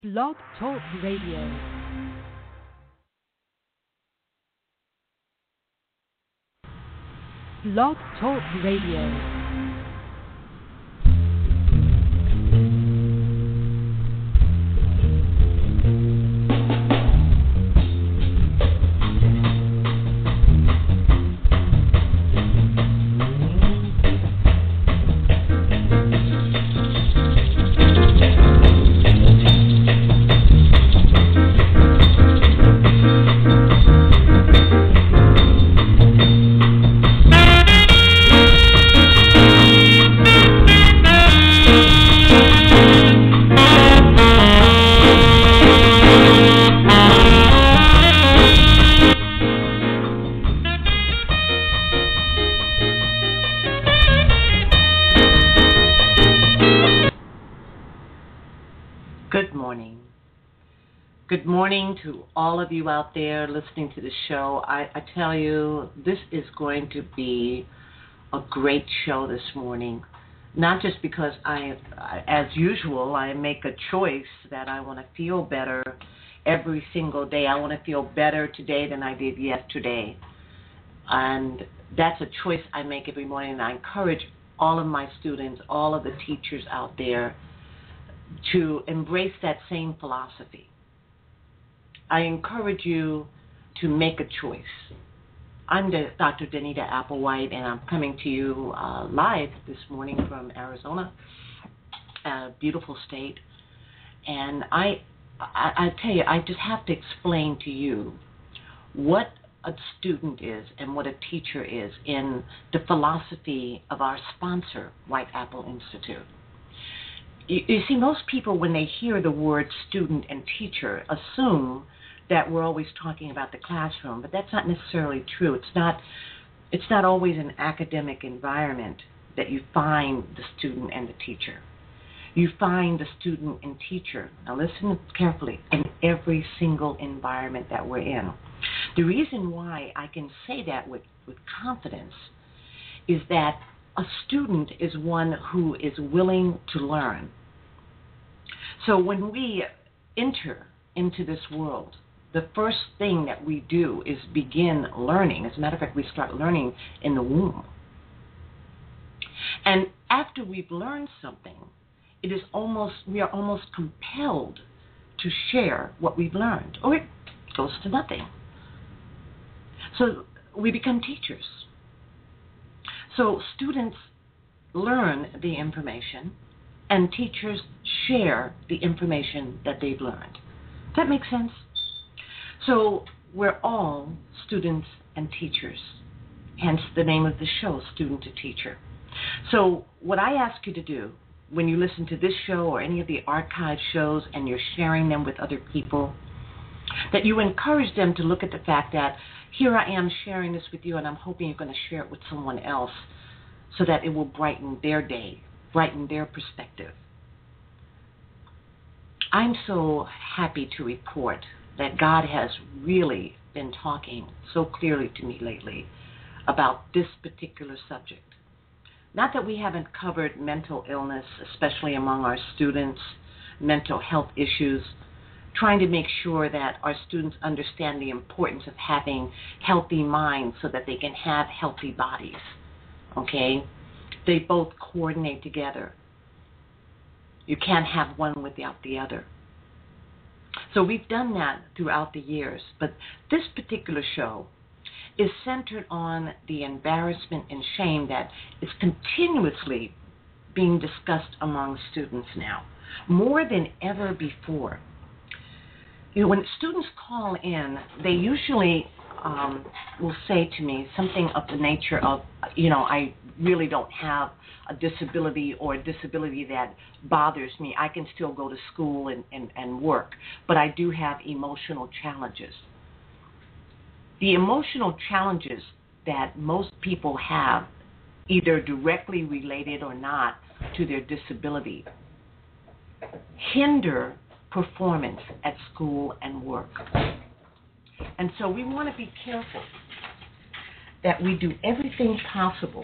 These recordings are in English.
Blog Talk Radio. Blog Talk Radio. Good morning to all of you out there listening to the show. I tell you, this is going to be a great show this morning. Not just because as usual, I make a choice that I want to feel better every single day. I want to feel better today than I did yesterday. And that's a choice I make every morning. And I encourage all of my students, all of the teachers out there to embrace that same philosophy. I encourage you to make a choice. I'm Dr. Danita Applewhite, and I'm coming to you live this morning from Arizona, a beautiful state. And I tell you, I just have to explain to you what a student is and what a teacher is in the philosophy of our sponsor, White Apple Institute. You see, most people, when they hear the word student and teacher, assume that we're always talking about the classroom, but that's not necessarily true. It's not always an academic environment that you find the student and the teacher. You find the student and teacher, now listen carefully, in every single environment that we're in. The reason why I can say that with confidence is that a student is one who is willing to learn. So when we enter into this world, the first thing that we do is begin learning. As a matter of fact, we start learning in the womb. And after we've learned something, we are almost compelled to share what we've learned, or it goes to nothing. So we become teachers. So students learn the information, and teachers share the information that they've learned. Does that make sense? So we're all students and teachers, hence the name of the show, Student to Teacher. So what I ask you to do when you listen to this show or any of the archive shows and you're sharing them with other people, that you encourage them to look at the fact that here I am sharing this with you, and I'm hoping you're going to share it with someone else so that it will brighten their day, brighten their perspective. I'm so happy to report that God has really been talking so clearly to me lately about this particular subject. Not that we haven't covered mental illness, especially among our students, mental health issues, trying to make sure that our students understand the importance of having healthy minds so that they can have healthy bodies. Okay? They both coordinate together. You can't have one without the other. So we've done that throughout the years, but this particular show is centered on the embarrassment and shame that is continuously being discussed among students now, more than ever before. You know, when students call in, they usually will say to me something of the nature of, I really don't have a disability or a disability that bothers me. I can still go to school and work, but I do have emotional challenges. The emotional challenges that most people have, either directly related or not to their disability, hinder performance at school and work. And so we want to be careful that we do everything possible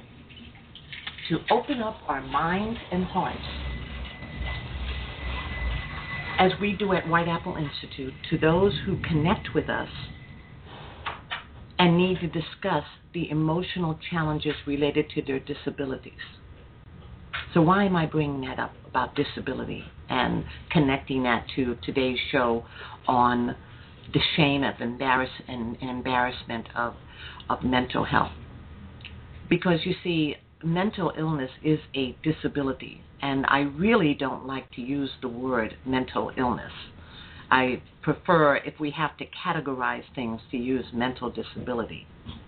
to open up our minds and hearts as we do at White Apple Institute, to those who connect with us and need to discuss the emotional challenges related to their disabilities. So why am I bringing that up about disability and connecting that to today's show on the shame of embarrassment of mental health? Because you see, mental illness is a disability, and I really don't like to use the word mental illness. I prefer, if we have to categorize things, to use mental disability.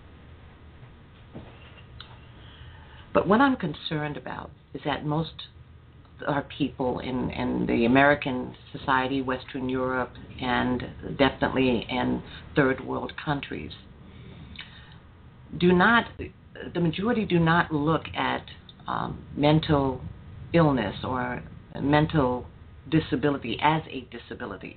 But what I'm concerned about is that most our people in the American society, Western Europe, and definitely in third world countries, the majority do not look at mental illness or mental disability as a disability.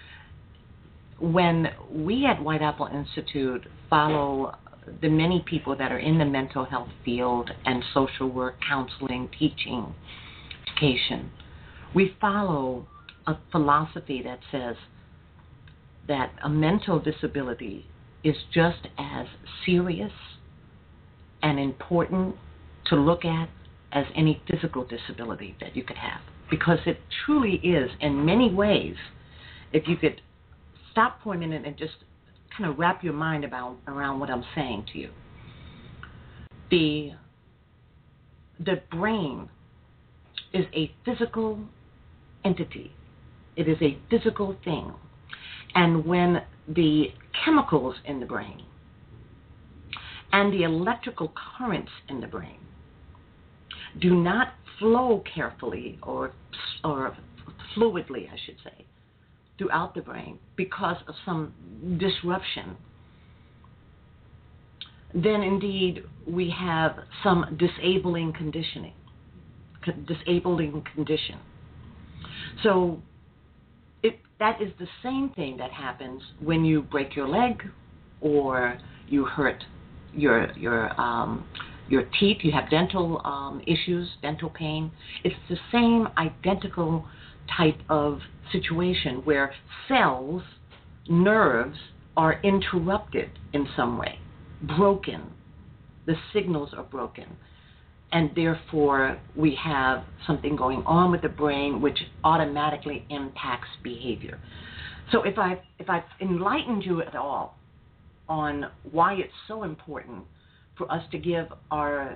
When we at White Apple Institute follow the many people that are in the mental health field and social work, counseling, teaching, education, we follow a philosophy that says that a mental disability is just as serious and important to look at as any physical disability that you could have. Because it truly is, in many ways, if you could stop for a minute and just kind of wrap your mind around what I'm saying to you. The brain is a physical entity. It is a physical thing. And when the chemicals in the brain and the electrical currents in the brain do not flow carefully or fluidly, I should say, throughout the brain because of some disruption, then indeed we have some disabling condition. So that is the same thing that happens when you break your leg or you hurt your teeth, you have dental issues, dental pain. It's the same identical type of situation where cells, nerves are interrupted in some way, broken. The signals are broken. And therefore, we have something going on with the brain which automatically impacts behavior. So if I've enlightened you at all on why it's so important for us to give our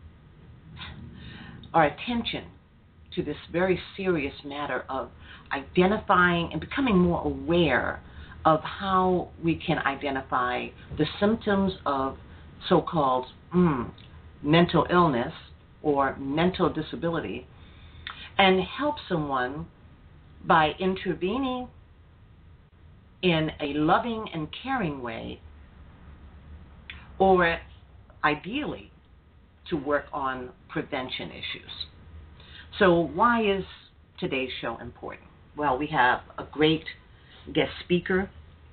attention to this very serious matter of identifying and becoming more aware of how we can identify the symptoms of so-called mental illness or mental disability and help someone by intervening in a loving and caring way, or ideally to work on prevention issues. So why is today's show important? Well, we have a great guest speaker,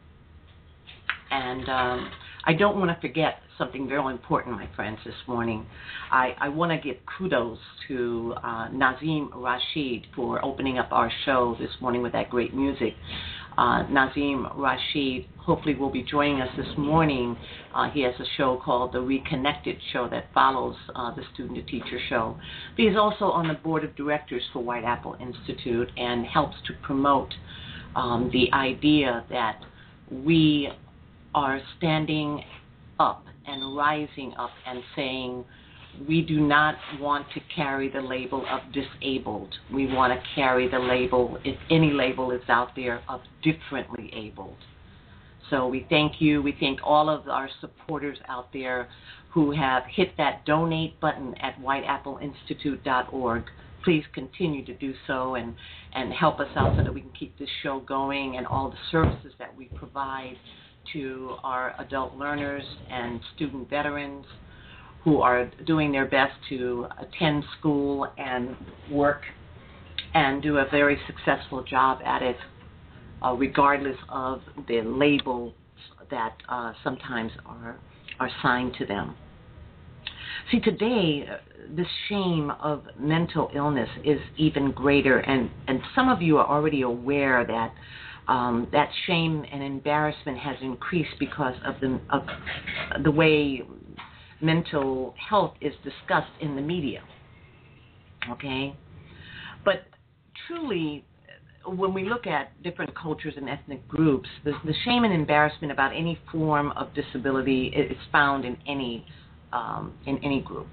and I don't want to forget something very important, my friends, this morning. I want to give kudos to Nazim Rashid for opening up our show this morning with that great music. Nazim Rashid hopefully will be joining us this morning. He has a show called The Reconnected Show that follows the Student to Teacher show. He is also on the board of directors for White Apple Institute and helps to promote the idea that we are standing up and rising up and saying we do not want to carry the label of disabled. We want to carry the label, if any label is out there, of differently abled. So we thank you. We thank all of our supporters out there who have hit that donate button at whiteappleinstitute.org. Please continue to do so and help us out so that we can keep this show going and all the services that we provide to our adult learners and student veterans who are doing their best to attend school and work and do a very successful job at it, regardless of the labels that sometimes are assigned to them. See, today, the shame of mental illness is even greater, and some of you are already aware that that shame and embarrassment has increased because of the way mental health is discussed in the media. Okay? But truly, when we look at different cultures and ethnic groups, the shame and embarrassment about any form of disability is found in any group.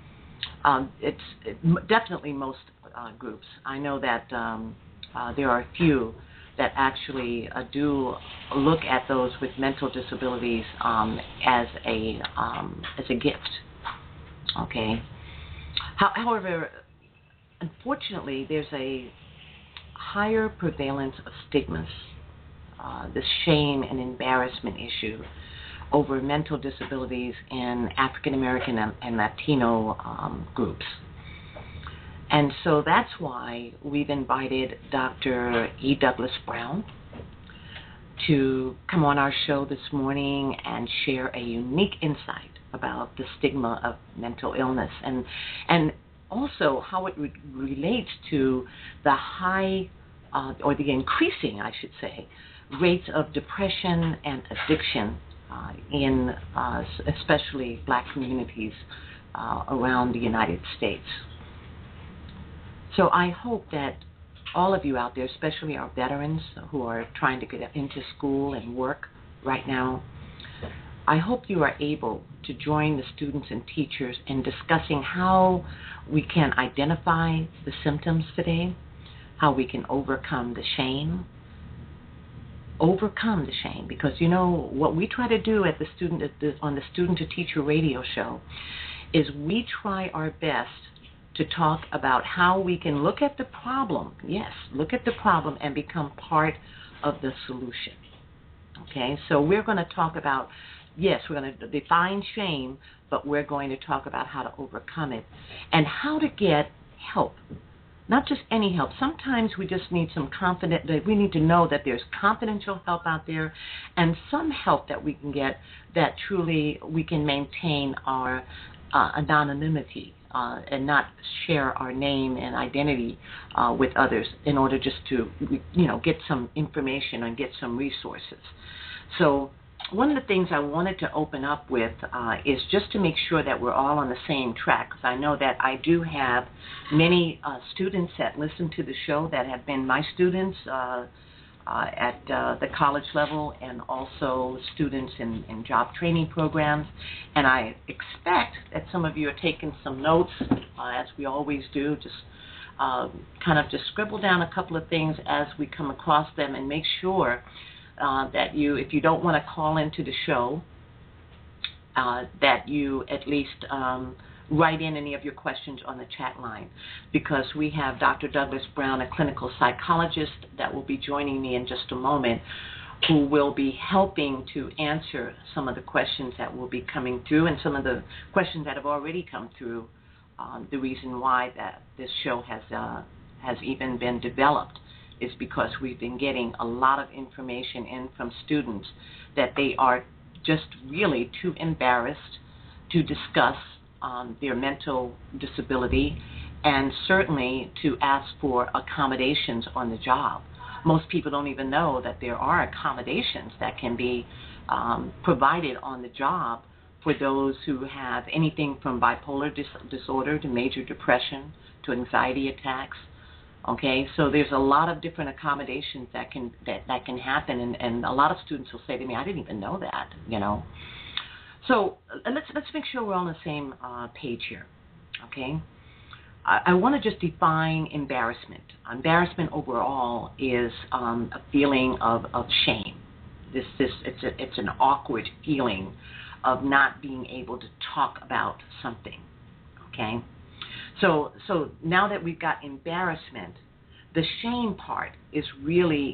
Definitely most groups. I know that there are a few that actually do look at those with mental disabilities as a gift. Okay. However, unfortunately, there's a higher prevalence of stigmas, the shame and embarrassment issue over mental disabilities in African American and Latino groups. And so that's why we've invited Dr. E. Douglas Brown to come on our show this morning and share a unique insight about the stigma of mental illness and also how it relates to the high or the increasing, I should say, rates of depression and addiction in especially Black communities around the United States. So I hope that all of you out there, especially our veterans who are trying to get into school and work right now, I hope you are able to join the students and teachers in discussing how we can identify the symptoms today, how we can overcome the shame, because you know what we try to do at on the Student to Teacher radio show is we try our best to talk about how we can look at the problem, and become part of the solution. Okay, so we're going to talk about, yes, we're going to define shame, but we're going to talk about how to overcome it and how to get help. Not just any help. Sometimes we just need we need to know that there's confidential help out there and some help that we can get that truly we can maintain our anonymity and not share our name and identity with others in order just to, get some information and get some resources. So one of the things I wanted to open up with is just to make sure that we're all on the same track, because I know that I do have many students that listen to the show that have been my students at the college level and also students in job training programs. And I expect that some of you are taking some notes, as we always do, just kind of just scribble down a couple of things as we come across them and make sure that you, if you don't want to call into the show, that you at least write in any of your questions on the chat line, because we have Dr. Douglas Brown, a clinical psychologist, that will be joining me in just a moment, who will be helping to answer some of the questions that will be coming through and some of the questions that have already come through. The reason why that this show has even been developed is because we've been getting a lot of information in from students that they are just really too embarrassed to discuss their mental disability and certainly to ask for accommodations on the job. Most people don't even know that there are accommodations that can be provided on the job for those who have anything from bipolar disorder to major depression to anxiety attacks. Okay, so there's a lot of different accommodations that can happen, and a lot of students will say to me, "I didn't even know that," So let's make sure we're on the same page here. Okay, I want to just define embarrassment. Embarrassment overall is a feeling of shame. It's an awkward feeling of not being able to talk about something. Okay. So now that we've got embarrassment, the shame part is really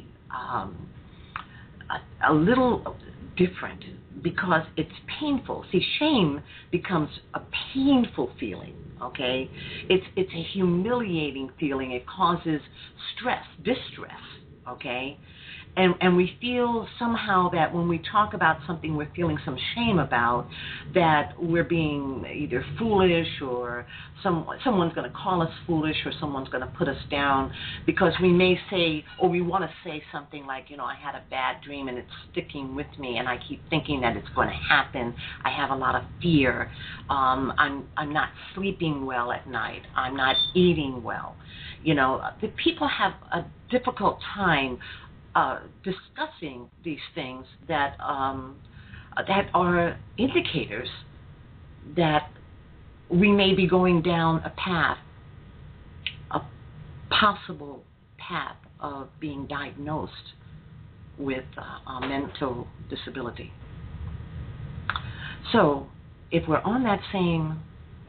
a little different because it's painful. See, shame becomes a painful feeling, okay? It's a humiliating feeling. It causes stress, distress, okay? and we feel somehow that when we talk about something we're feeling some shame about, that we're being either foolish or someone's going to call us foolish or someone's going to put us down because we may say, or we want to say something like, I had a bad dream and it's sticking with me and I keep thinking that it's going to happen. I have a lot of fear. I'm not sleeping well at night. I'm not eating well. The people have a difficult time discussing these things that are indicators that we may be going down a possible path of being diagnosed with a mental disability. So, if we're on that same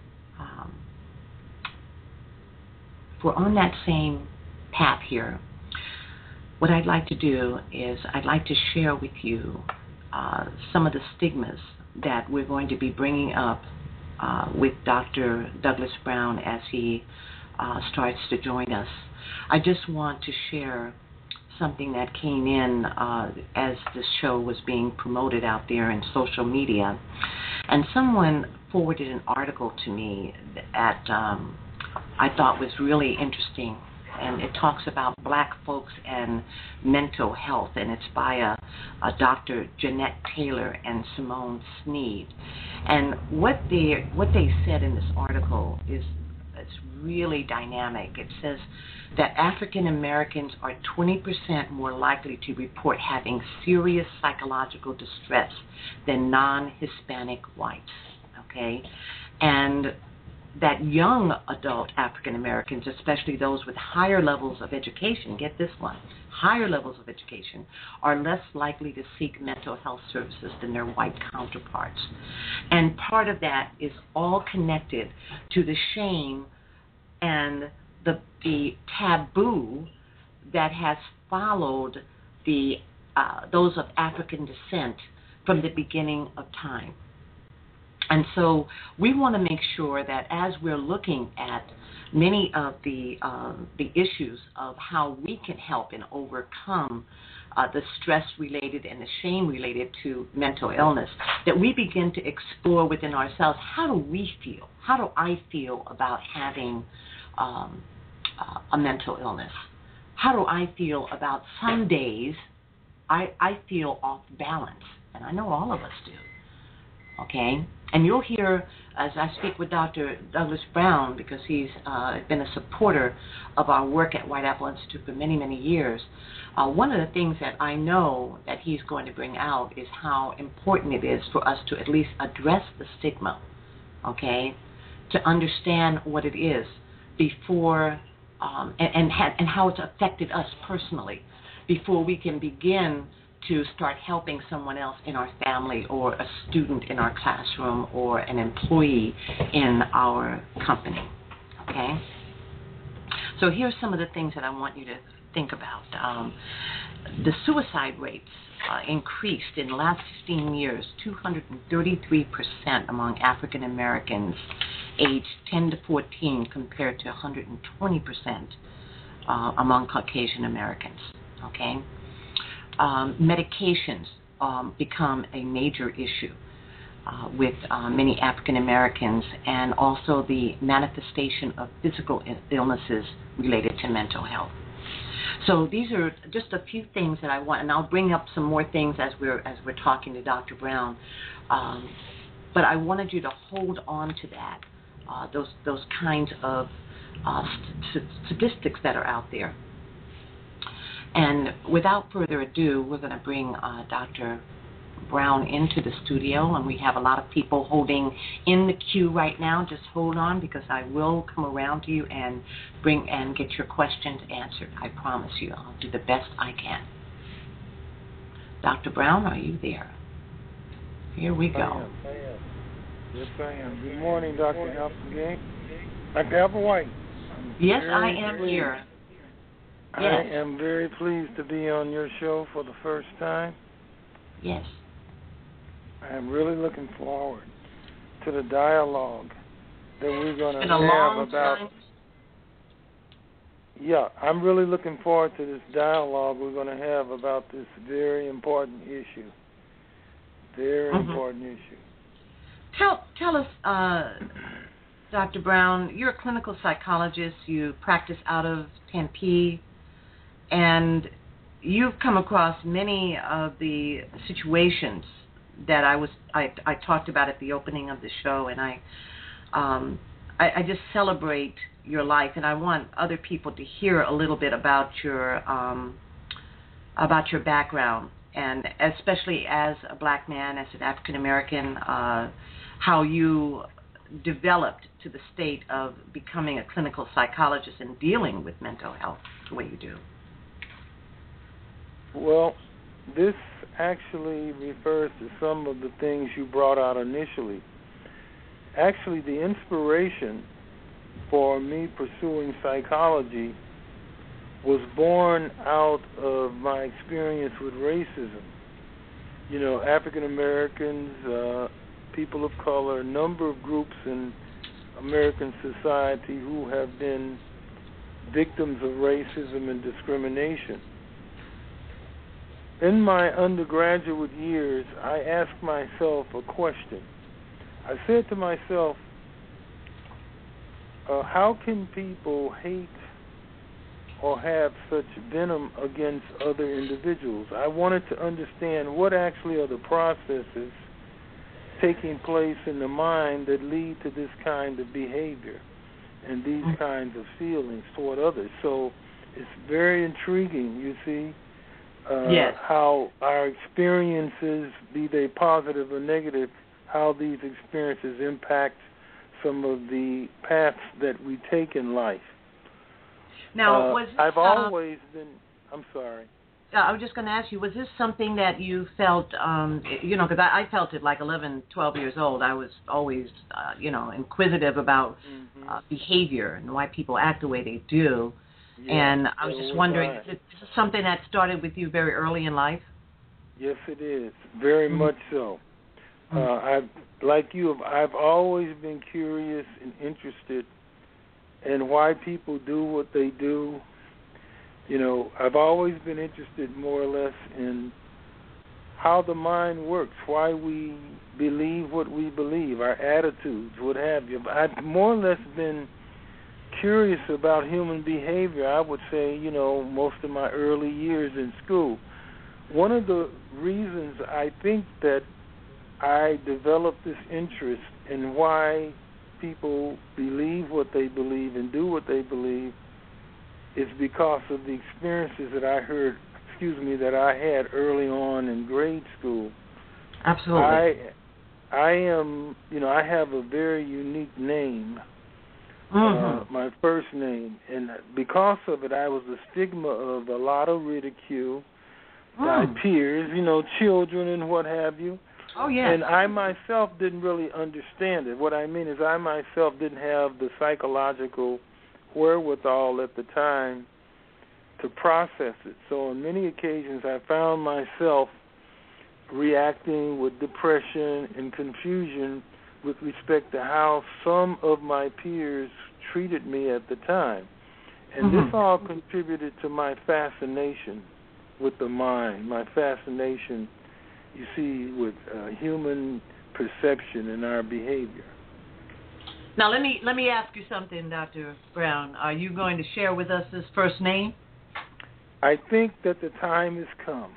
path here, what I'd like to do is I'd like to share with you some of the stigmas that we're going to be bringing up with Dr. Douglas Brown as he starts to join us. I just want to share something that came in as the show was being promoted out there in social media. And someone forwarded an article to me that I thought was really interesting. And it talks about black folks and mental health, and it's by a Dr. Jeanette Taylor and Simone Sneed. And what they said in this article is it's really dynamic. It says that African Americans are 20% more likely to report having serious psychological distress than non-Hispanic whites. Okay, and that young adult African Americans, especially those with higher levels of education, get this one, higher levels of education, are less likely to seek mental health services than their white counterparts. And part of that is all connected to the shame and the taboo that has followed those of African descent from the beginning of time. And so we want to make sure that as we're looking at many of the issues of how we can help and overcome the stress related and the shame related to mental illness, that we begin to explore within ourselves, how do we feel? How do I feel about having a mental illness? How do I feel about some days I feel off balance? And I know all of us do. Okay? And you'll hear, as I speak with Dr. Douglas Brown, because he's been a supporter of our work at White Apple Institute for many, many years, one of the things that I know that he's going to bring out is how important it is for us to at least address the stigma, okay, to understand what it is before, and how it's affected us personally, before we can begin to start helping someone else in our family or a student in our classroom or an employee in our company, okay? So here's some of the things that I want you to think about. The suicide rates increased in the last 15 years, 233% among African Americans aged 10 to 14 compared to 120% among Caucasian Americans, okay? Medications become a major issue with many African Americans, and also the manifestation of physical illnesses related to mental health. So these are just a few things that I want, and I'll bring up some more things as we're talking to Dr. Brown. But I wanted you to hold on to that, those kinds of statistics that are out there. And without further ado, we're going to bring Dr. Brown into the studio, and we have a lot of people holding in the queue right now. Just hold on, because I will come around to you and get your questions answered. I promise you, I'll do the best I can. Dr. Brown, are you there? Here we go. I am. Yes, I am. Good morning, Dr. Applegate. Dr. Applewhite. Yes, I am here. Yes. I am very pleased to be on your show for the first time. Yes. I am really looking forward to the dialogue that we're going to have about. Time. Yeah, I'm really looking forward to this dialogue we're going to have about this very important issue. Very important issue. Tell us, Dr. Brown, you're a clinical psychologist. You practice out of Tempe, and you've come across many of the situations that I talked about at the opening of the show, and I just celebrate your life, and I want other people to hear a little bit about your background, and especially as a black man, as an African American, how you developed to the state of becoming a clinical psychologist and dealing with mental health the way you do. Well, this actually refers to some of the things you brought out initially. Actually, the inspiration for me pursuing psychology was born out of my experience with racism. You know, African Americans, people of color, a number of groups in American society who have been victims of racism and discrimination. In my undergraduate years, I asked myself a question. I said to myself, how can people hate or have such venom against other individuals? I wanted to understand what actually are the processes taking place in the mind that lead to this kind of behavior and these kinds of feelings toward others. So it's very intriguing, you see, yes, how our experiences, be they positive or negative, how these experiences impact some of the paths that we take in life. Now, I've always been, I'm sorry. I was just going to ask you, was this something that you felt, because I felt it like 11, 12 years old. I was always, inquisitive about behavior and why people act the way they do. Yeah, and I was just wondering, is this something that started with you very early in life? Yes, it is. Very much so. I've always been curious and interested in why people do what they do. You know, I've always been interested more or less in how the mind works, why we believe what we believe, our attitudes, what have you. I've more or less been curious about human behavior, I would say, most of my early years in school. One of the reasons I think that I developed this interest in why people believe what they believe and do what they believe is because of the experiences that I had early on in grade school. Absolutely. I have a very unique name, my first name, and because of it, I was the stigma of a lot of ridicule by peers, children and what have you. Oh, yes. And I myself didn't really understand it. What I mean is I myself didn't have the psychological wherewithal at the time to process it. So on many occasions I found myself reacting with depression and confusion with respect to how some of my peers treated me at the time. And this all contributed to my fascination with the mind, my fascination, you see, with human perception and our behavior. Now, let me ask you something, Dr. Brown. Are you going to share with us his first name? I think that the time has come.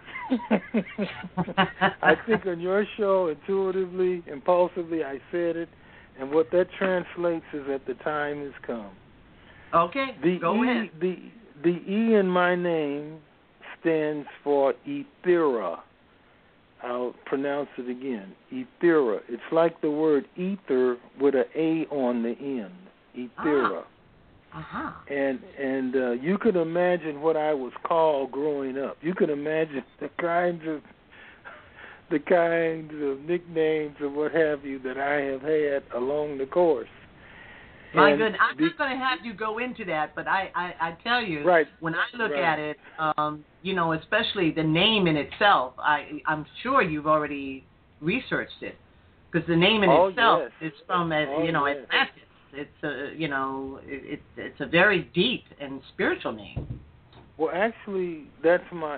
I think on your show, intuitively, impulsively, I said it, and what that translates is that the time has come. Okay, go ahead. The E in my name stands for Ethera. I'll pronounce it again, Ethera. It's like the word ether with an A on the end, Ethera. And you can imagine what I was called growing up. You can imagine the kinds of nicknames or what have you that I have had along the course. My goodness, I'm not going to have you go into that, but I tell you, when I look at it, especially the name in itself, I'm sure you've already researched it, because the name in itself is from, as Atlantis. It's a it's a very deep and spiritual name. Well, actually, that's my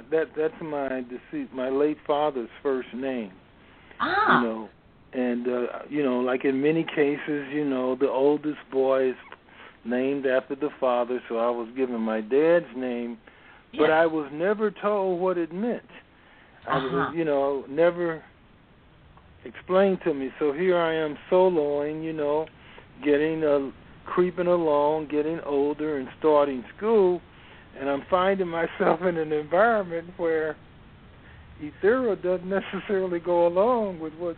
my late father's first name. You Ah, know, and like in many cases, the oldest boy is named after the father, so I was given my dad's name, but yes. I was never told what it meant. I Uh was, huh. never explained to me. So here I am soloing, getting creeping along, getting older, and starting school, and I'm finding myself in an environment where Ethera doesn't necessarily go along with what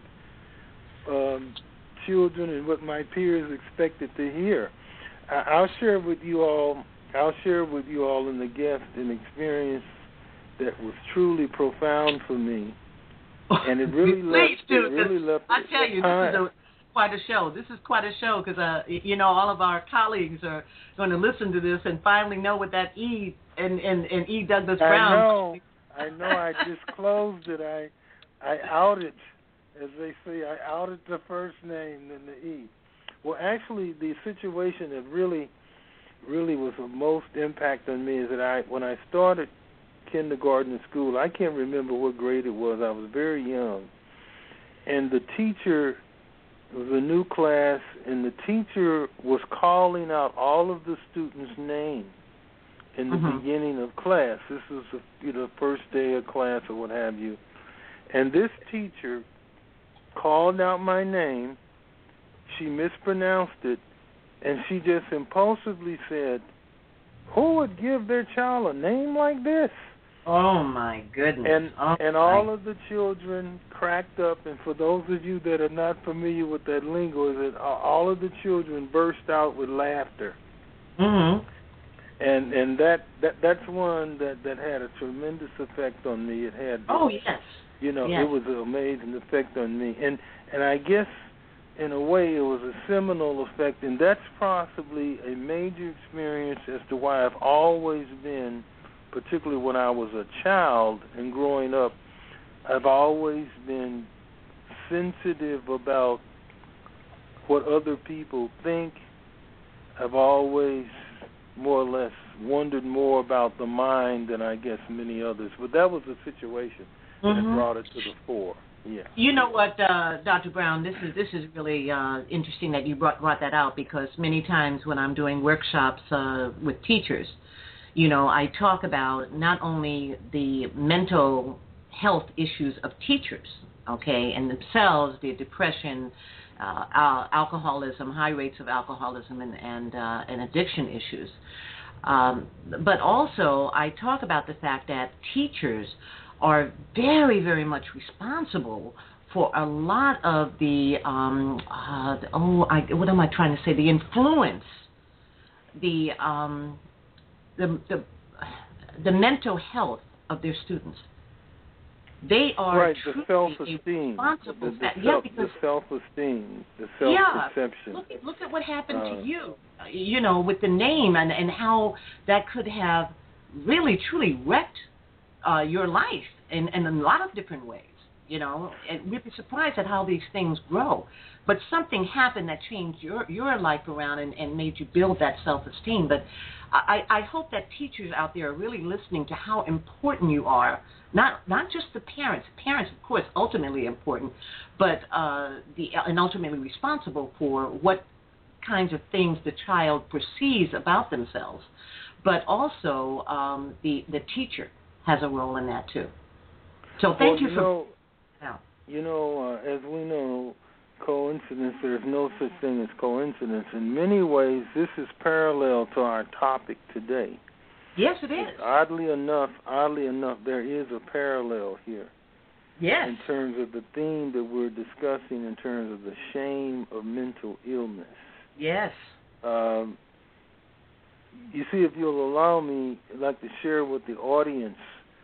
um, children and what my peers expected to hear. I'll share with you all. I'll share with you all in the gift an experience that was truly profound for me, and it really left. Please It do, because really left. I tell you, this is quite a show. This is quite a show because all of our colleagues are going to listen to this and finally know what that E and E. Douglas Brown. I know. I disclosed it. I outed, as they say, I outed the first name and the E. Well, actually, the situation that really was of most impact on me is that when I started kindergarten in school, I can't remember what grade it was. I was very young, and the teacher, it was a new class, and the teacher was calling out all of the students' names in the beginning of class. This was the first day of class or what have you, and this teacher called out my name. She mispronounced it, and she just impulsively said, "Who would give their child a name like this?" Oh my goodness! And all of the children cracked up. And for those of you that are not familiar with that lingo, is that all of the children burst out with laughter. Mm-hmm. And that's one that had a tremendous effect on me. It had. Oh yes. It was an amazing effect on me. And I guess, in a way, it was a seminal effect, and that's possibly a major experience as to why I've always been, particularly when I was a child and growing up, I've always been sensitive about what other people think. I've always more or less wondered more about the mind than I guess many others. But that was the situation that brought it to the fore. Yeah. You know what, Dr. Brown, this is really interesting that you brought that out, because many times when I'm doing workshops with teachers, I talk about not only the mental health issues of teachers, okay, and themselves, the depression, alcoholism, high rates of alcoholism, and addiction issues. But also, I talk about the fact that teachers are very, very much responsible for a lot of the, what am I trying to say? The influence, the mental health of their students. They are right, the self-esteem, responsible the self-esteem, the self-perception. Yeah, look at what happened to you, with the name and how that could have really, truly wrecked your life in a lot of different ways, and we'd be surprised at how these things grow. But something happened that changed your life around and made you build that self-esteem. But I hope that teachers out there are really listening to how important you are, not just the parents. Parents, of course, ultimately important, but and ultimately responsible for what kinds of things the child perceives about themselves. But also the teacher has a role in that too. So thank you for. As we know, coincidence. There's no such thing as coincidence. In many ways, this is parallel to our topic today. Yes, it is. Oddly enough, there is a parallel here. Yes. In terms of the theme that we're discussing, in terms of the shame of mental illness. Yes. You see, if you'll allow me, I'd like to share with the audience,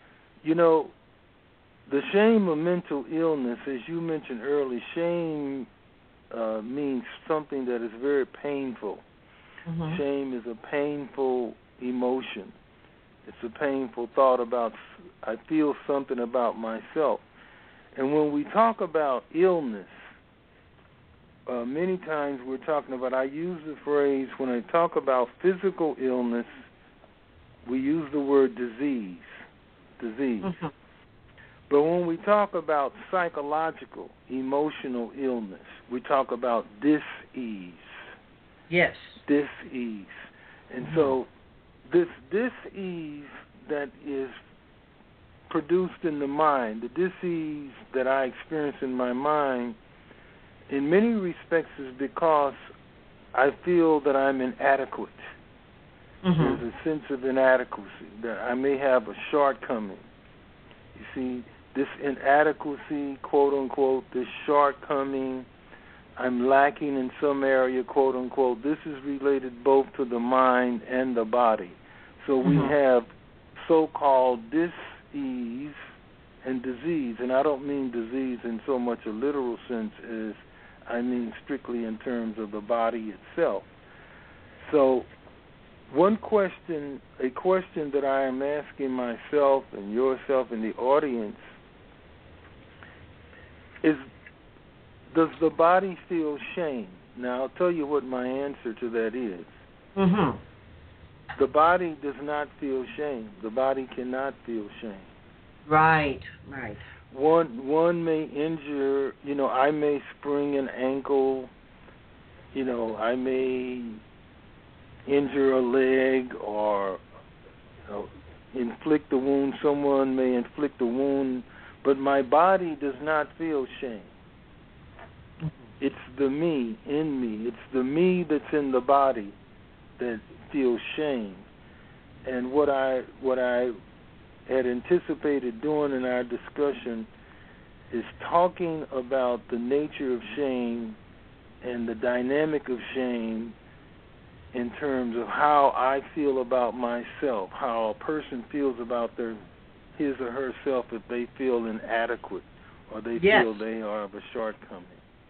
the shame of mental illness, as you mentioned earlier, shame means something that is very painful. Mm-hmm. Shame is a painful emotion. It's a painful thought about, I feel something about myself. And when we talk about illness, many times we're talking about, I use the phrase, when I talk about physical illness, we use the word disease. Mm-hmm. But when we talk about psychological, emotional illness, we talk about dis-ease. Yes. Dis-ease. And so this dis-ease that is produced in the mind, the dis-ease that I experience in my mind, in many respects is because I feel that I'm inadequate. Mm-hmm. There's a sense of inadequacy, that I may have a shortcoming. You see, this inadequacy, quote unquote, this shortcoming, I'm lacking in some area, quote unquote, this is related both to the mind and the body. So we have so-called dis-ease and disease. And I don't mean disease in so much a literal sense as I mean strictly in terms of the body itself. So a question that I am asking myself and yourself and the audience is, does the body feel shame? Now, I'll tell you what my answer to that is. Mm-hmm. The body does not feel shame. The body cannot feel shame. Right. One may injure, I may sprain an ankle, I may injure a leg or inflict a wound. Someone may inflict a wound, but my body does not feel shame. It's the me in me. It's the me that's in the body that feels shame. And what I had anticipated doing in our discussion is talking about the nature of shame and the dynamic of shame in terms of how I feel about myself, how a person feels about his or herself if they feel inadequate or they feel they are of a shortcoming.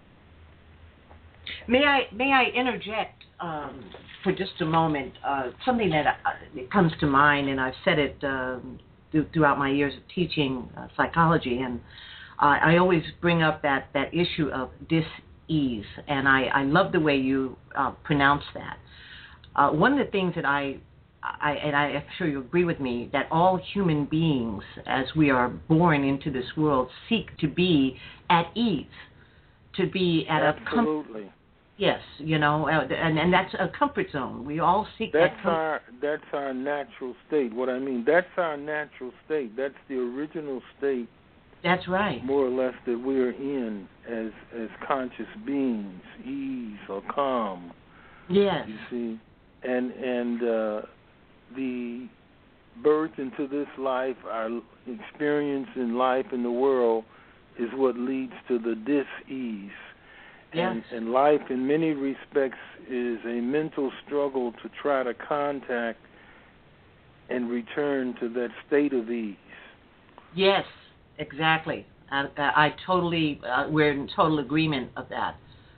May I interject for just a moment? Something that comes to mind, and I've said it throughout my years of teaching psychology, and I always bring up that issue of dis-ease, and I love the way you pronounce that. One of the things that and I'm sure you agree with me, that all human beings, as we are born into this world, seek to be at ease, to be at Absolutely. Yes, and that's a comfort zone. We all seek that. That's our natural state. What I mean, that's our natural state. That's the original state. That's right. More or less that we're in as conscious beings, ease or calm. Yes. You see, and the birth into this life, our experience in life in the world, is what leads to the dis-ease. Yes. And life, in many respects, is a mental struggle to try to contact and return to that state of ease. Yes, exactly. I totally, we're in total agreement of that.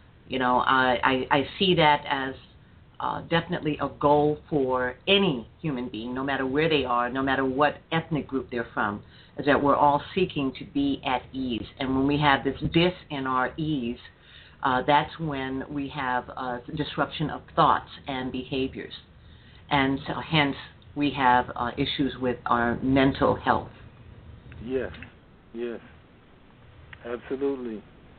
I see that as definitely a goal for any human being, no matter where they are, no matter what ethnic group they're from, is that we're all seeking to be at ease. And when we have this dis in our ease, that's when we have disruption of thoughts and behaviors. And so hence we have issues with our mental health. Yes, absolutely.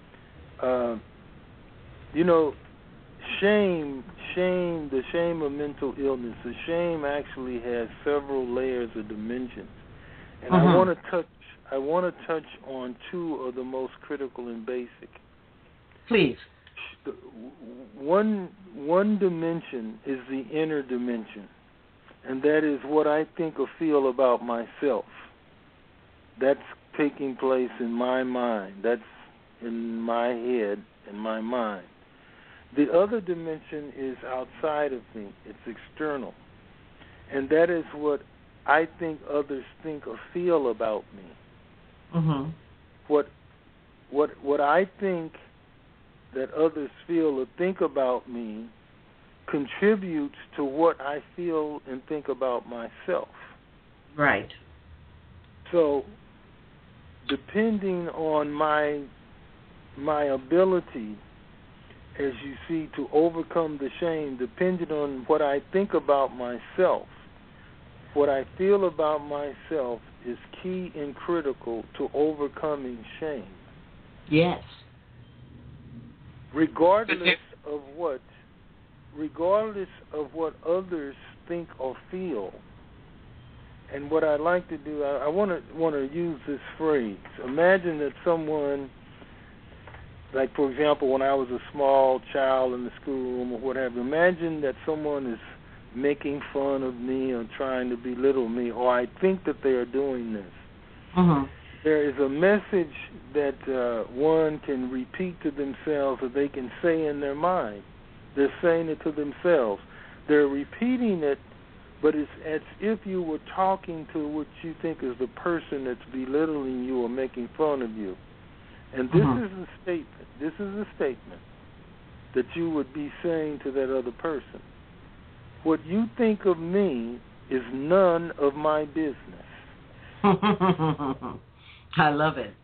Shame, the shame of mental illness, the shame actually has several layers of dimensions. And I want to touch on two of the most critical and basic. Please. One dimension is the inner dimension, and that is what I think or feel about myself. That's taking place in my mind. That's in my head, in my mind. The other dimension is outside of me. It's external. And that is what I think others think or feel about me. Mm-hmm. What I think that others feel or think about me contributes to what I feel and think about myself. Right. So, depending on my ability as you see, to overcome the shame, depending on what I think about myself. What I feel about myself is key and critical to overcoming shame. Yes. Regardless of what others think or feel. And what I like to do, I want to use this phrase. Imagine that someone, like for example, when I was a small child in the schoolroom or whatever, imagine that someone is making fun of me or trying to belittle me, or I think that they are doing this. Mm-hmm. There is a message that one can repeat to themselves or they can say in their mind. They're saying it to themselves. They're repeating it, but it's as if you were talking to what you think is the person that's belittling you or making fun of you. And this is a statement. This is a statement that you would be saying to that other person. What you think of me is none of my business. I love it.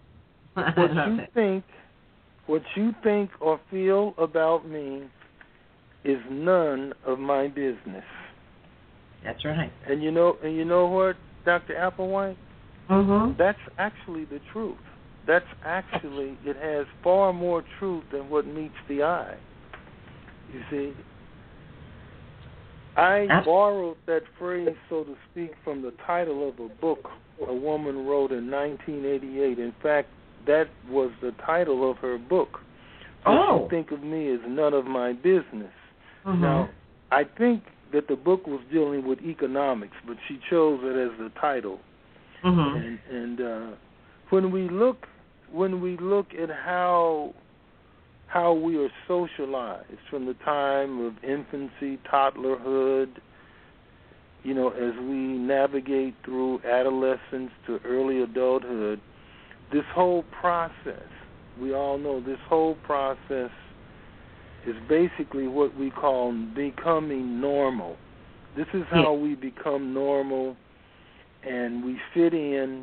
What you think or feel about me is none of my business. That's right. And you know what, Dr. Applewhite? Mm-hmm. That's actually the truth. That's actually, it has far more truth than what meets the eye. You see, I borrowed that phrase, so to speak, from the title of a book a woman wrote in 1988. In fact, that was the title of her book. What you think of me is none of my business. Mm-hmm. Now, I think that the book was dealing with economics, but she chose it as the title. Mm-hmm. And when we look at how we are socialized from the time of infancy, toddlerhood, as we navigate through adolescence to early adulthood, this whole process, we all know this whole process is basically what we call becoming normal. This is how we become normal, and we fit in,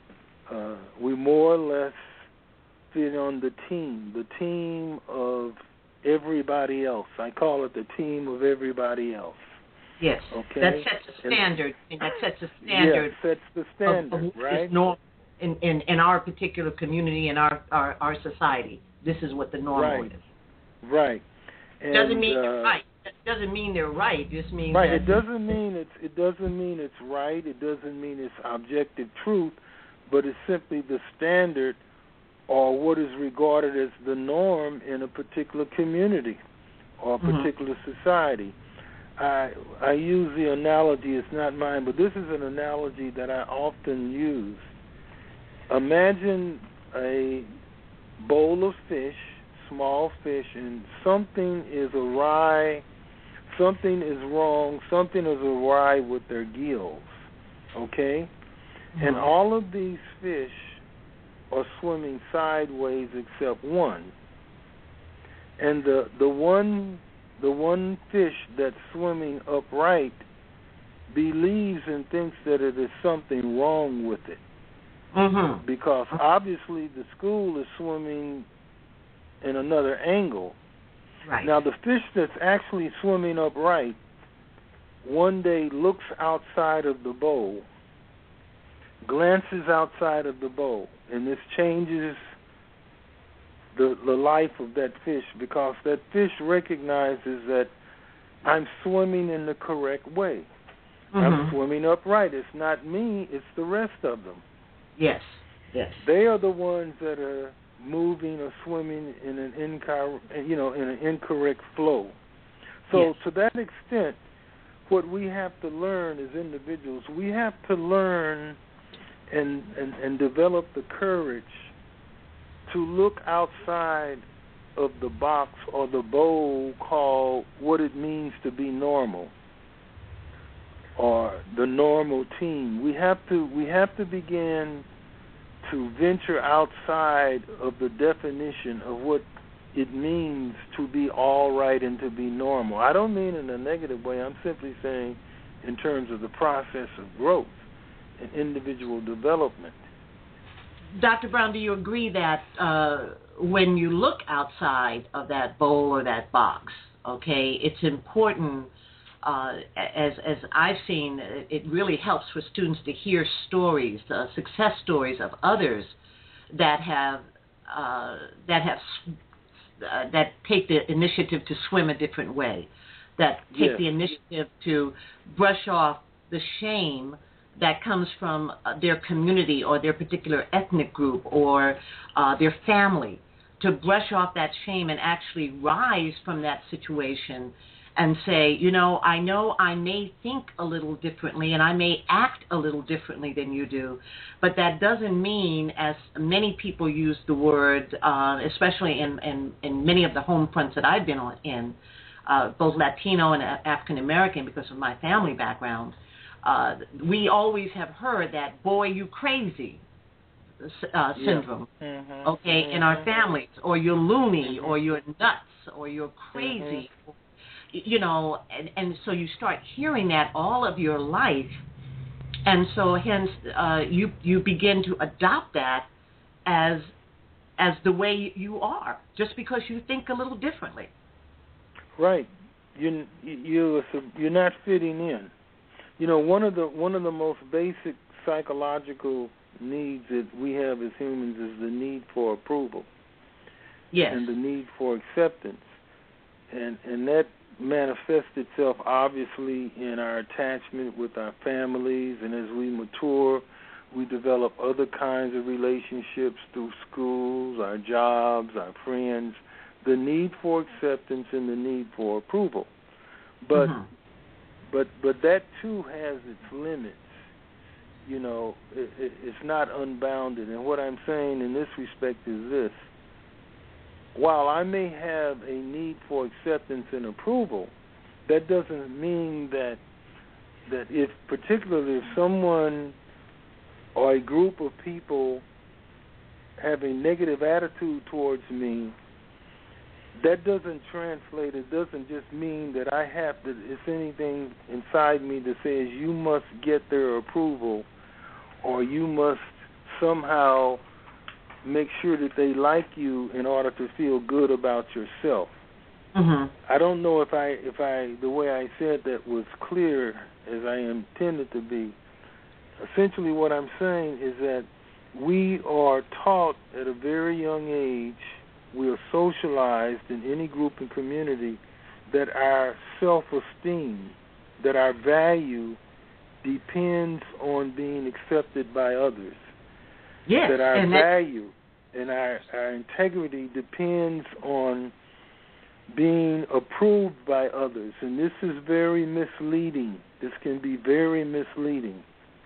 we more or less fit on the team of everybody else. I call it the team of everybody else. Yes. Okay. That sets a standard. That sets a standard. Yes, sets the standard, right? In our particular community, in our society, this is what the normal is. Right. And, doesn't mean they're right. It doesn't mean they're right. It just means right. It doesn't mean it's right. It doesn't mean it's objective truth, but it's simply the standard or what is regarded as the norm in a particular community or a particular society. I use the analogy, it's not mine, but this is an analogy that I often use. Imagine a bowl of fish, small fish, and something is awry, something is wrong, something is awry with their gills, okay? And all of these fish are swimming sideways except one. And the one fish that's swimming upright believes and thinks that it is something wrong with it. Mm-hmm. Because obviously the school is swimming in another angle. Right. Now the fish that's actually swimming upright one day looks outside of the bowl, glances outside of the bowl, and this changes the life of that fish, because that fish recognizes that I'm swimming in the correct way. I'm swimming upright. It's not me, it's the rest of them. Yes. They are the ones that are moving or swimming in an incorrect flow. So to that extent, what we have to learn as individuals, we have to learn and develop the courage to look outside of the box or the bowl called what it means to be normal or the normal team. We have to begin to venture outside of the definition of what it means to be all right and to be normal. I don't mean in a negative way. I'm simply saying in terms of the process of growth and individual development. Dr. Brown, do you agree that when you look outside of that bowl or that box, okay, it's important, as I've seen, it really helps for students to hear stories, success stories of others that have that take the initiative to swim a different way, that take the initiative to brush off the shame that comes from their community or their particular ethnic group or their family, to brush off that shame and actually rise from that situation and say, you know I may think a little differently and I may act a little differently than you do, but that doesn't mean, as many people use the word, especially in many of the home fronts that I've been in, both Latino and African American, because of my family background, we always have heard that "boy, you crazy" syndrome, okay, in our families, or you're loony, or you're nuts, or you're crazy, you know, and so you start hearing that all of your life, and so hence you begin to adopt that as the way you are, just because you think a little differently. Right, you're not fitting in. You know, one of the most basic psychological needs that we have as humans is the need for approval. Yes. And the need for acceptance. And that manifests itself obviously in our attachment with our families, and as we mature, we develop other kinds of relationships through schools, our jobs, our friends, the need for acceptance and the need for approval. But But that too has its limits. You know, it's not unbounded. And what I'm saying in this respect is this: while I may have a need for acceptance and approval, that doesn't mean that if particularly if someone or a group of people have a negative attitude towards me, that doesn't translate. It doesn't just mean that I have to, it's anything inside me that says you must get their approval or you must somehow make sure that they like you in order to feel good about yourself. I don't know if I the way I said that was clear as I intended to be. Essentially what I'm saying is that we are taught at a very young age, we are socialized in any group and community, that our self-esteem, that our value depends on being accepted by others. Yes. That our value and our integrity depends on being approved by others. And this is very misleading. This can be very misleading.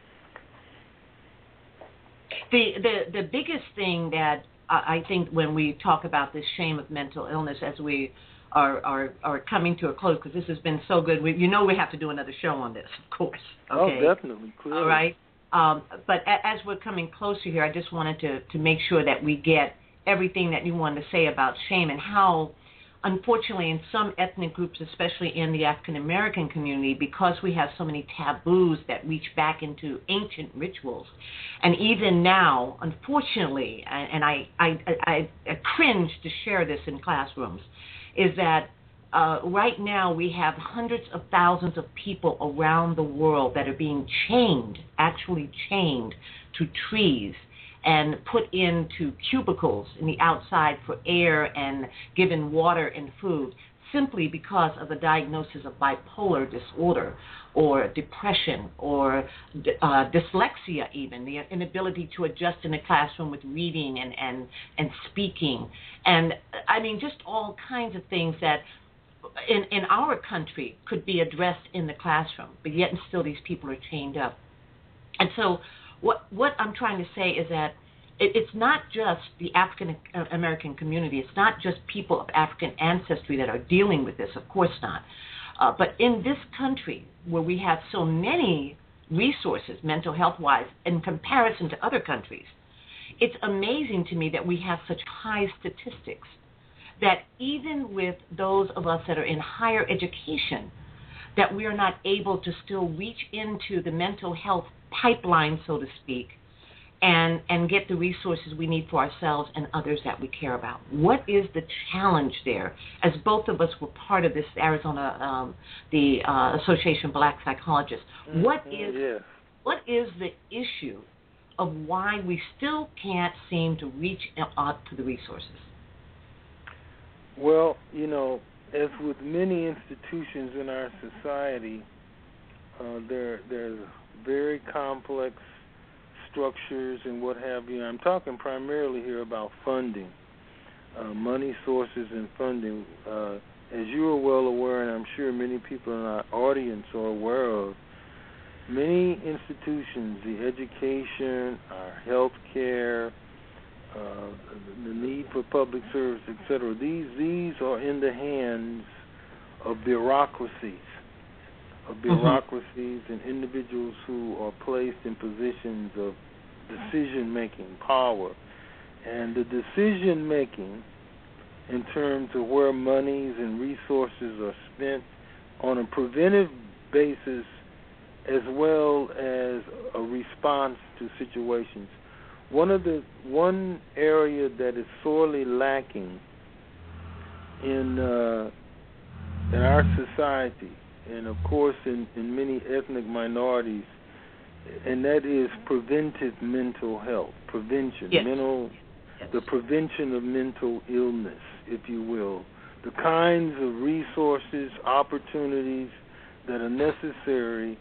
The biggest thing that I think when we talk about this shame of mental illness, as we are coming to a close, because this has been so good, we have to do another show on this, of course. Okay? Oh, definitely. Clearly. All right. But as we're coming closer here, I just wanted to make sure that we get everything that you wanted to say about shame and how, unfortunately, in some ethnic groups, especially in the African American community, because we have so many taboos that reach back into ancient rituals, and even now, unfortunately, and I cringe to share this in classrooms, is that right now we have hundreds of thousands of people around the world that are being actually chained to trees and put into cubicles in the outside for air and given water and food, simply because of the diagnosis of bipolar disorder or depression or dyslexia even, the inability to adjust in a classroom with reading and speaking. And, I mean, just all kinds of things that in our country could be addressed in the classroom, but yet and still these people are chained up. And so what I'm trying to say is that it's not just the African American community. It's not just people of African ancestry that are dealing with this. Of course not. But in this country, where we have so many resources, mental health-wise, in comparison to other countries, it's amazing to me that we have such high statistics, that even with those of us that are in higher education, that we are not able to still reach into the mental health pipeline, so to speak, and get the resources we need for ourselves and others that we care about. What is the challenge there? As both of us were part of this Arizona, the Association of Black Psychologists, what is the issue of why we still can't seem to reach out to the resources? Well, as with many institutions in our society, there's very complex structures and what have you. I'm talking primarily here about funding, money sources and funding. As you are well aware, and I'm sure many people in our audience are aware of, many institutions, the education, our health care, the need for public service, etc., these are in the hands of bureaucracies. And individuals who are placed in positions of decision-making power. And the decision-making in terms of where monies and resources are spent on a preventive basis as well as a response to situations. One area that is sorely lacking in our society, and of course in many ethnic minorities, and that is preventive mental health, prevention, the prevention of mental illness, if you will, the kinds of resources, opportunities that are necessary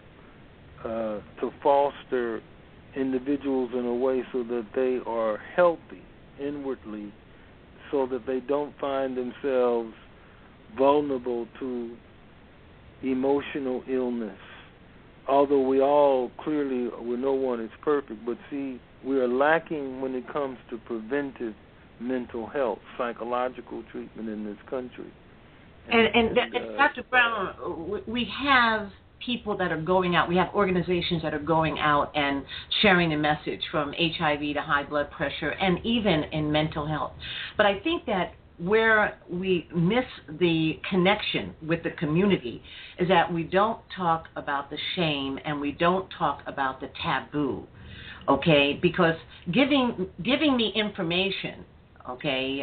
to foster individuals in a way so that they are healthy inwardly, so that they don't find themselves vulnerable to emotional illness. Although we all clearly, no one is perfect, but see, we are lacking when it comes to preventive mental health, psychological treatment in this country. And Dr. Brown, we have people that are going out, we have organizations that are going out and sharing the message from HIV to high blood pressure and even in mental health. But I think that where we miss the connection with the community is that we don't talk about the shame and we don't talk about the taboo, okay? Because giving the information, okay,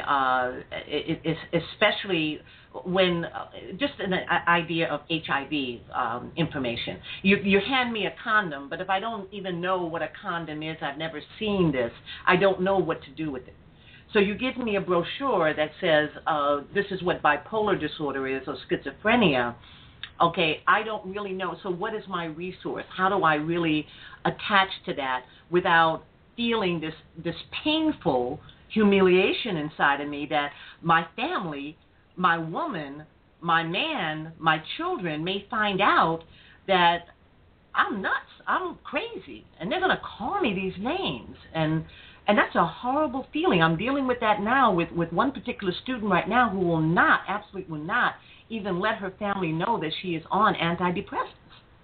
especially when just an idea of HIV information. You hand me a condom, but if I don't even know what a condom is, I've never seen this, I don't know what to do with it. So you give me a brochure that says this is what bipolar disorder is or schizophrenia. Okay, I don't really know. So what is my resource? How do I really attach to that without feeling this painful humiliation inside of me that my family, my woman, my man, my children may find out that I'm nuts, I'm crazy, and they're going to call me these names. And that's a horrible feeling. I'm dealing with that now with one particular student right now who absolutely will not even let her family know that she is on antidepressants.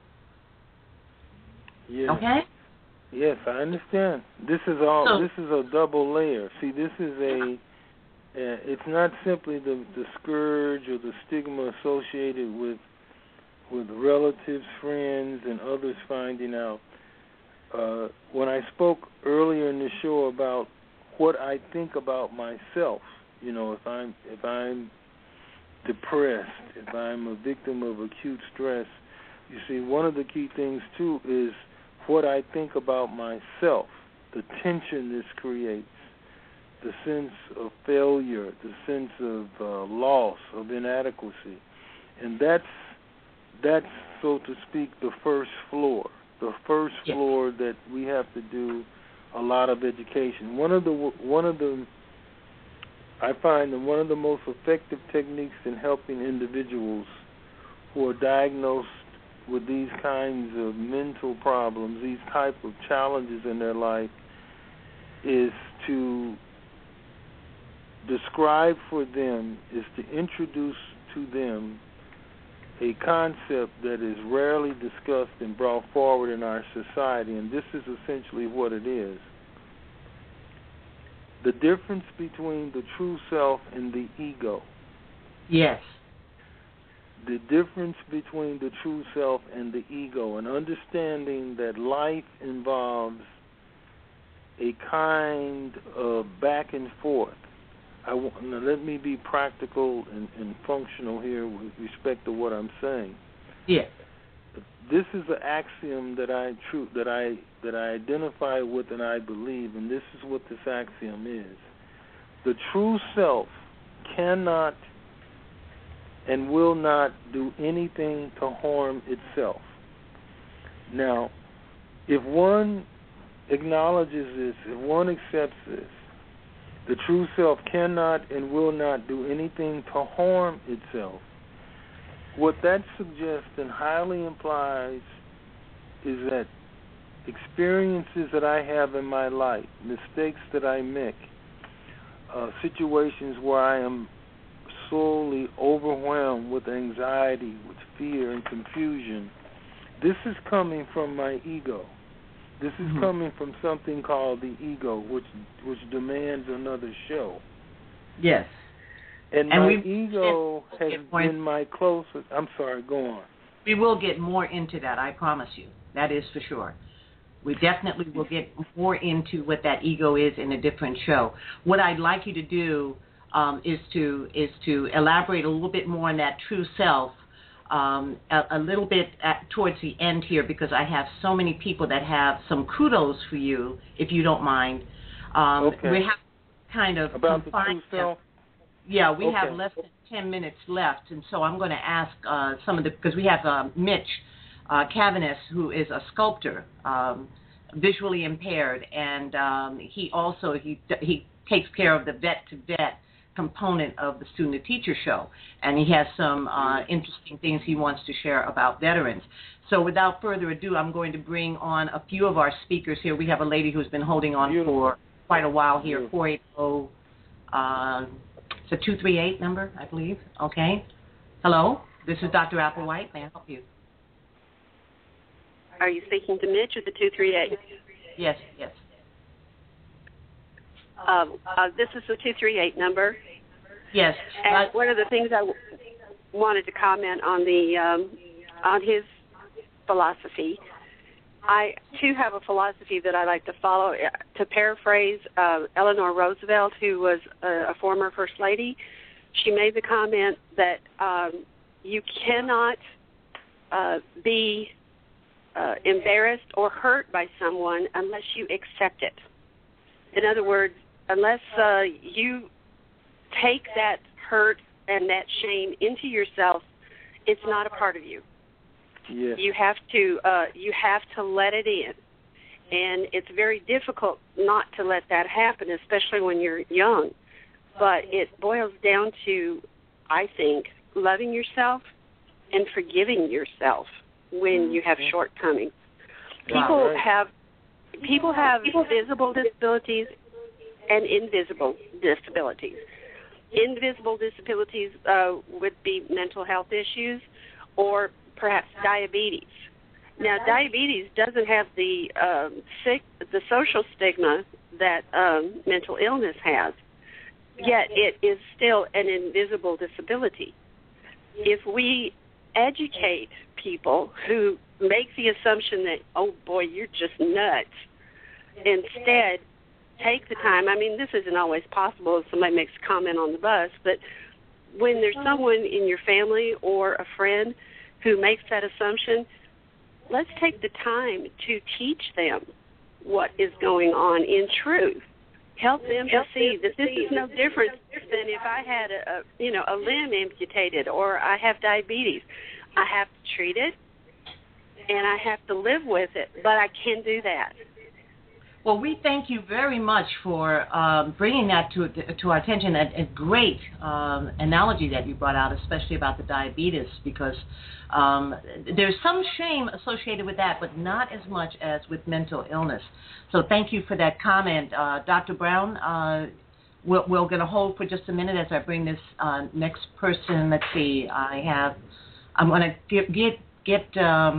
Yes. Okay? Yes, I understand. This is a double layer. See, this is it's not simply the scourge or the stigma associated with relatives, friends, and others finding out. When I spoke earlier in the show about what I think about myself, if I'm depressed, if I'm a victim of acute stress, you see, one of the key things too is what I think about myself, the tension this creates, the sense of failure, the sense of loss, of inadequacy, and that's so to speak the first floor. The first floor that we have to do a lot of education. I find that one of the most effective techniques in helping individuals who are diagnosed with these kinds of mental problems, these type of challenges in their life, is to describe for them, is to introduce to them a concept that is rarely discussed and brought forward in our society, and this is essentially what it is. The difference between the true self and the ego. Yes. The difference between the true self and the ego, and understanding that life involves a kind of back and forth. Now let me be practical and functional here with respect to what I'm saying. Yeah. This is an axiom that I identify with and I believe, and this is what this axiom is. The true self cannot and will not do anything to harm itself. Now, if one acknowledges this, if one accepts this, the true self cannot and will not do anything to harm itself, what that suggests and highly implies is that experiences that I have in my life, mistakes that I make, situations where I am slowly overwhelmed with anxiety, with fear and confusion, this is coming from my ego. This is coming from something called the ego, which demands another show. Yes. And my ego has been my closest. I'm sorry, go on. We will get more into that, I promise you. That is for sure. We definitely will get more into what that ego is in a different show. What I'd like you to do is to elaborate a little bit more on that true self a little bit towards the end here, because I have so many people that have some kudos for you, if you don't mind. Okay. We have kind of about the true self. Yeah, we have less than 10 minutes left, and so I'm going to ask some of the, because we have Mitch Cavanis, who is a sculptor, visually impaired, and he takes care of the vet-to-vet component of the student-to-teacher show, and he has some interesting things he wants to share about veterans. So without further ado, I'm going to bring on a few of our speakers here. We have a lady who's been holding on for quite a while here, 480, it's a 238 number, I believe. Okay. Hello, this is Dr. Applewhite. May I help you? Are you speaking to Mitch or the 238? Yes. This is the 238 number. Yes. And one of the things I wanted to comment on on his philosophy. I too have a philosophy that I like to follow. To paraphrase Eleanor Roosevelt, who was a former First Lady, she made the comment that you cannot be embarrassed or hurt by someone unless you accept it. In other words, unless you take that hurt and that shame into yourself, it's not a part of you. Yes. You have to let it in, and it's very difficult not to let that happen, especially when you're young. But it boils down to, I think, loving yourself and forgiving yourself when you have shortcomings. People have visible disabilities and invisible disabilities. Invisible disabilities would be mental health issues or perhaps diabetes. Now, diabetes doesn't have the social stigma that mental illness has, yet it is still an invisible disability. If we educate people who make the assumption that, oh boy, you're just nuts, instead take the time. I mean, this isn't always possible if somebody makes a comment on the bus, but when there's someone in your family or a friend who makes that assumption, let's take the time to teach them what is going on in truth. Help them to see that this is no different than if I had a limb amputated or I have diabetes. I have to treat it and I have to live with it, but I can do that. Well, we thank you very much for bringing that to our attention. A great analogy that you brought out, especially about the diabetes, because there's some shame associated with that, but not as much as with mental illness. So thank you for that comment. Dr. Brown, we're going to hold for just a minute as I bring this next person. Let's see. I'm going to get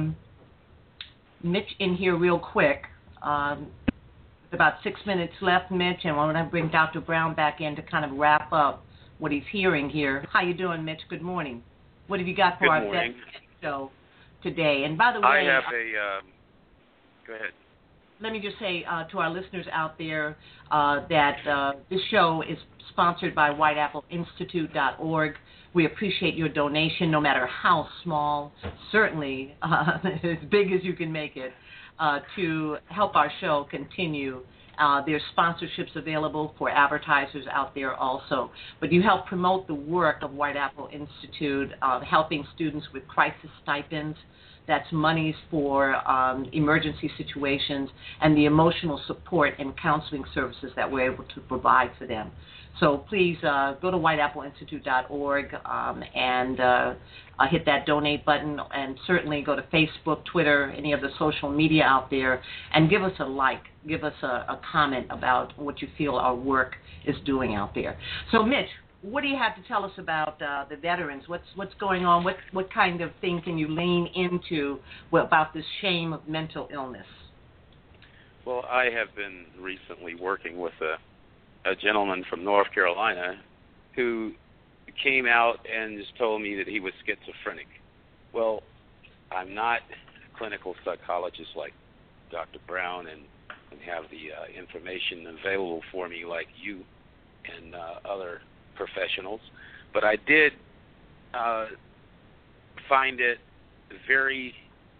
Mitch in here real quick. About 6 minutes left, Mitch, and I'm going to bring Dr. Brown back in to kind of wrap up what he's hearing here. How you doing, Mitch? Good morning. What have you got for our guest show today? And by the way, I have go ahead. let me just say to our listeners out there that this show is sponsored by WhiteAppleInstitute.org. We appreciate your donation, no matter how small, certainly as big as you can make it, to help our show continue. There's sponsorships available for advertisers out there also. But you help promote the work of White Apple Institute, helping students with crisis stipends. That's monies for emergency situations and the emotional support and counseling services that we're able to provide for them. So please go to whiteappleinstitute.org and hit that donate button, and certainly go to Facebook, Twitter, any of the social media out there, and give us a like, give us a comment about what you feel our work is doing out there. So, Mitch, what do you have to tell us about the veterans? What's going on? What kind of thing can you lean into about this shame of mental illness? Well, I have been recently working with a gentleman from North Carolina who came out and just told me that he was schizophrenic. Well, I'm not a clinical psychologist like Dr. Brown and have the information available for me like you and other professionals, but I did find it very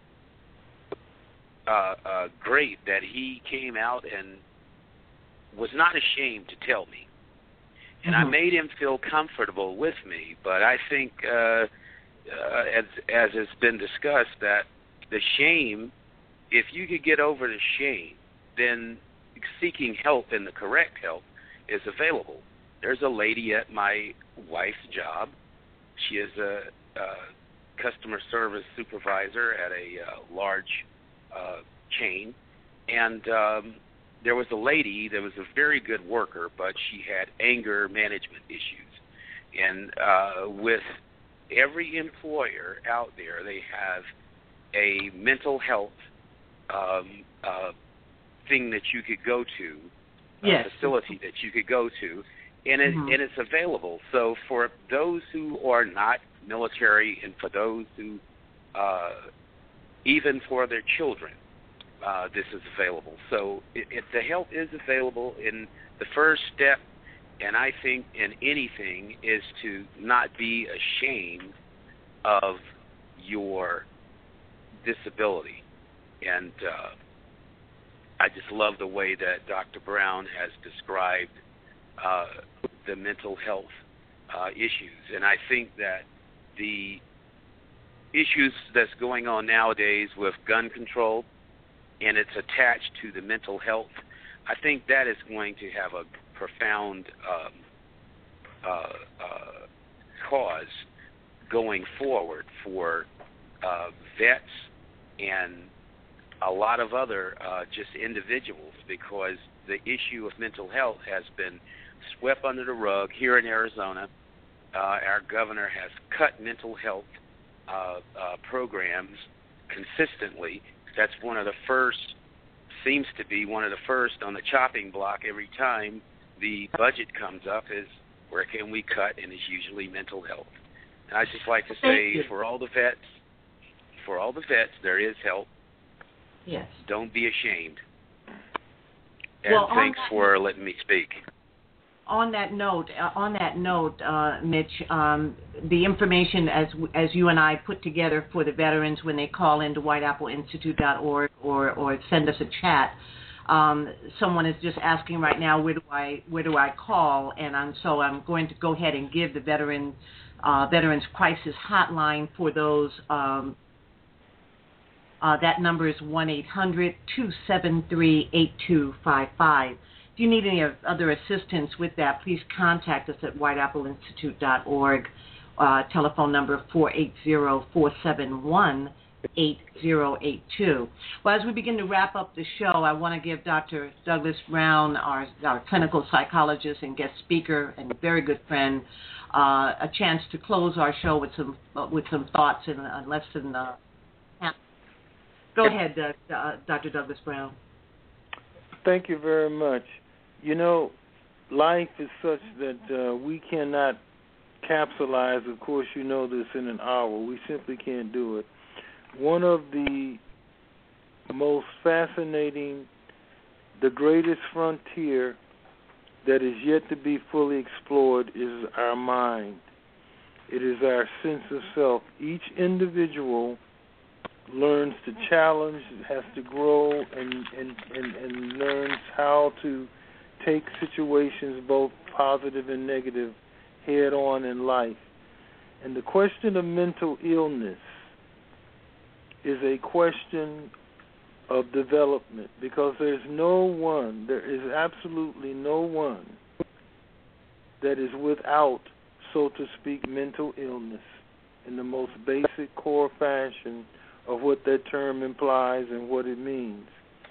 great that he came out and was not ashamed to tell me. And I made him feel comfortable with me, but I think, as has been discussed, that the shame, if you could get over the shame, then seeking help and the correct help is available. There's a lady at my wife's job. She is a customer service supervisor at a large chain, and there was a lady that was a very good worker, but she had anger management issues. And with every employer out there, they have a mental health thing that you could go to, yes. Facility that you could go to, and it's available. So for those who are not military, and for those who, even for their children, this is available. So the help is available. In the first step, and I think in anything, is to not be ashamed of your disability. And I just love the way that Dr. Brown has described the mental health issues. And I think that the issues that's going on nowadays with gun control, and it's attached to the mental health, I think that is going to have a profound cause going forward for vets and a lot of other just individuals, because the issue of mental health has been swept under the rug here in Arizona. Our governor has cut mental health programs consistently. That's one of the first, seems to be one of the first on the chopping block every time the budget comes up, is where can we cut, and it's usually mental health. And I just like to say, for all the vets, there is help. Yes. Don't be ashamed. And well, thanks for letting me speak. On that note, Mitch, the information as you and I put together for the veterans when they call into whiteappleinstitute.org or send us a chat, someone is just asking right now, where do I call? And so I'm going to go ahead and give the Veterans Crisis Hotline for those. That number is 1-800-273-8255. If you need any other assistance with that, please contact us at whiteappleinstitute.org. Telephone number 480-471-8082. Well, as we begin to wrap up the show, I want to give Dr. Douglas Brown, our clinical psychologist and guest speaker and very good friend, a chance to close our show with some thoughts in less than half. Go ahead, Dr. Douglas Brown. Thank you very much. You know, life is such that we cannot capsulize, of course you know this, in an hour. We simply can't do it. One of the most fascinating the greatest frontier that is yet to be fully explored is our mind. It is our sense of self. Each individual learns to challenge, has to grow, and learns how to take situations, both positive and negative, head on in life. And the question of mental illness is a question of development, because there is absolutely no one that is without, so to speak, mental illness in the most basic core fashion of what that term implies and what it means.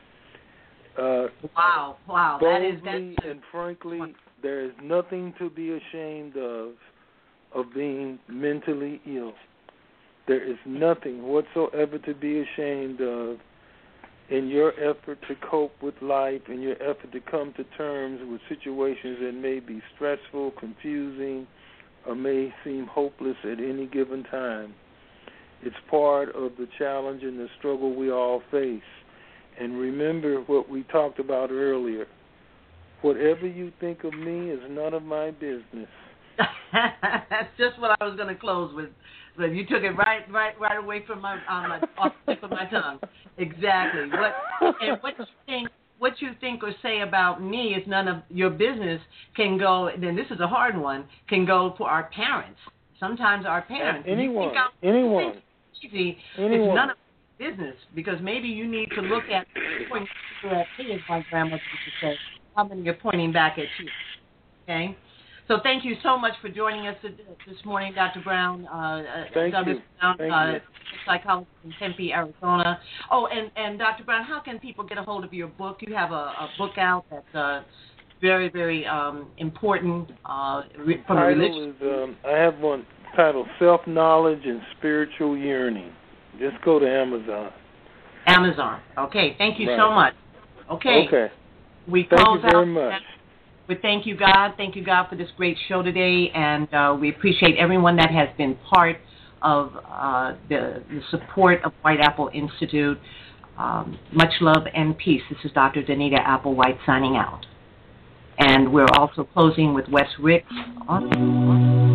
Wow, Boldly and frankly, there is nothing to be ashamed of being mentally ill. There is nothing whatsoever to be ashamed of in your effort to cope with life, in your effort to come to terms with situations that may be stressful, confusing, or may seem hopeless at any given time. It's part of the challenge and the struggle we all face. And remember what we talked about earlier. Whatever you think of me is none of my business. That's just what I was going to close with. But you took it right away from my off the tip of my tongue. Exactly. What you think or say about me is none of your business. Can go. Then this is a hard one. Can go for our parents. Sometimes our parents. Anyone. It's none of business, because maybe you need to look at pointing at me, as my grandmother used to say. How many are pointing back at you? Okay. So thank you so much for joining us this morning, Dr. Brown. Thank Dr. you. Brown, psychologist in Tempe, Arizona. Oh, and Dr. Brown, how can people get a hold of your book? You have a book out that's very, very important from a religion. I have one titled Self-Knowledge and Spiritual Yearning. Just go to Amazon. Amazon. Okay. Thank you so much. Okay. We Thank close you very out. much. We thank you, God. Thank you, God, for this great show today, and we appreciate everyone that has been part of the support of White Apple Institute. Much love and peace. This is Dr. Danita Applewhite signing out. And we're also closing with Wes Ricks on